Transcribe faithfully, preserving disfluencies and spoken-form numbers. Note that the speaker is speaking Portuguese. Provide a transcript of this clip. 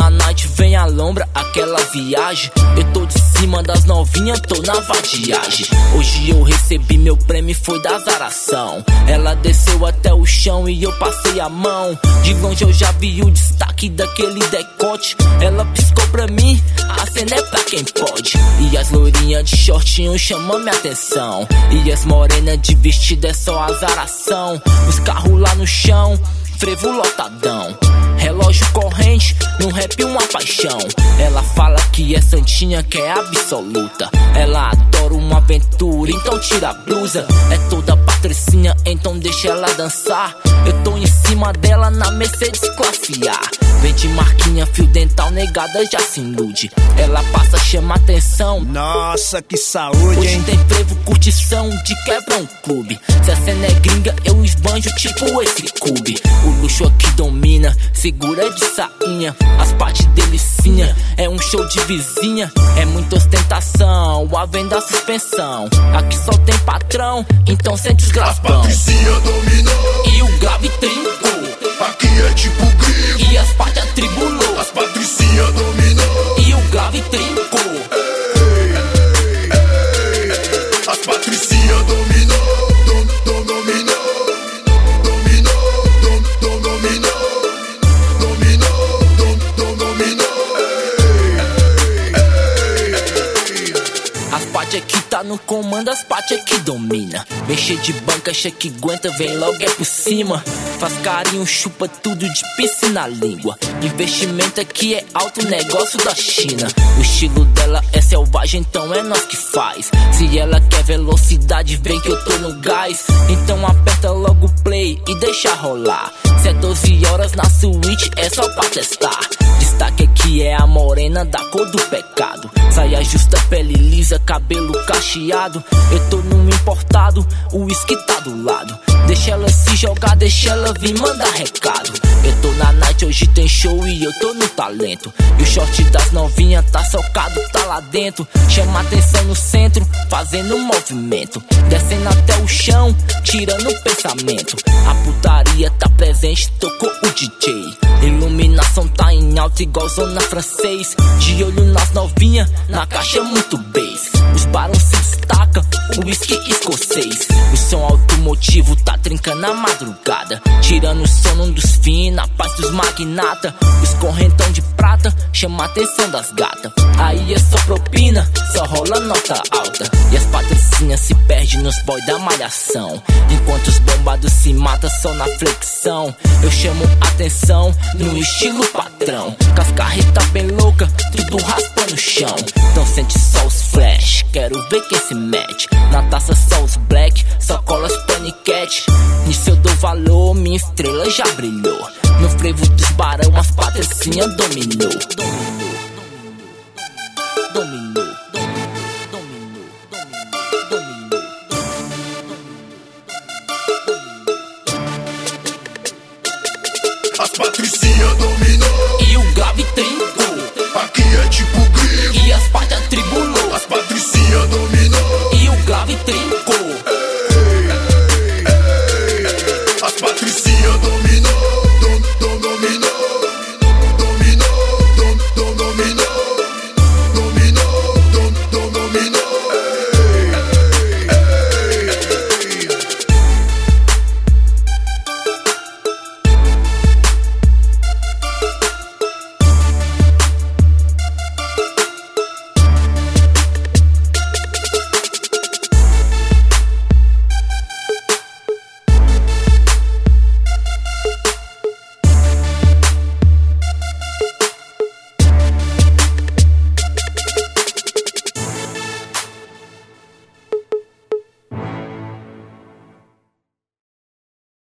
na night, vem a lombra, aquela viagem. Eu tô de cima das novinhas, tô na vadiagem. Hoje eu recebi meu prêmio, foi da azaração. Ela desceu até o chão e eu passei a mão. De longe eu já vi o destaque daquele decote. Ela piscou pra mim, a cena é pra quem pode. E as loirinhas de shortinho chamam minha atenção. E as morenas de vestido é só azaração. Os carros lá no chão, frevo lotadão. Relógio corrente, no rap uma paixão. Ela fala que é santinha, que é absoluta. Ela adora uma aventura, então tira a blusa. É toda patricinha, então deixa ela dançar. Eu tô em cima dela na Mercedes classe A. Vem de marquinha, fio dental, negada já se ilude. Ela passa, chama atenção. Nossa, que saúde, hoje hein? tem frevo, curtição, de quebra um clube. Se a cena é gringa, eu esbanjo tipo esse cube. O luxo aqui domina, segura de sainha. As partes delicinha, é um show de vizinha. É muita ostentação, a venda suspensão. Aqui só tem patrão, então sente os gravão. As patricinha dominou e o grave trincou. Aqui é tipo gringo e as partes atribulou. As patricinha dominou e o grave trincou. Ei, ei, ei. As patricinha dominou, dom, dom, dominou, dominou, dom, dom, dominou, dominou, dom, dom, dominou. Ei, ei, ei. As partes aqui tá no comando, as partes aqui domina. Vem cheio de banca, cheio que aguenta, vem logo é por cima. Faz carinho, chupa tudo de pisse na língua. Investimento aqui é alto, negócio da China. O estilo dela é selvagem, então é nós que faz. Se ela quer velocidade, vem que eu tô no gás. Então aperta logo o play e deixa rolar. Se é doze horas na suíte, é só pra testar. Destaque aqui é a morena da cor do pecado. Saia justa, pele lisa, cabelo cacheado. Eu tô num importado, o uísque tá do lado. Deixa ela se jogar, deixa ela vir mandar recado. Eu tô na night, hoje tem show e eu tô no talento. E o short das novinhas tá socado, tá lá dentro. Chama atenção no centro, fazendo um movimento. Descendo até o chão, tirando o pensamento. A putaria tá presente, tocou o D J. Iluminação tá em alta igual zona francês. De olho nas novinhas, na caixa muito bass. Os barões se destacam, o whisky escocês. O som automotivo tá trincando a madrugada. Tirando o sono dos finos, a paz dos magnata. Os correntão de prata, chama a atenção das gatas. Aí é só propina, só rola nota alta. E as patricinhas se perdem nos boy da malhação. Enquanto os bombados se matam só na flexão. Eu chamo atenção no estilo patrão. Com as carretas bem louca, tudo raspa no chão. Então sente só os flash, quero ver quem se mete. Na taça só os black, só cola as paniquete. Nisso eu dou valor, minha estrela já brilhou. No frevo dos barão, as patricinhas dominou. Dominou, dominou, dominou, dominou, dominou, as patricinha dominou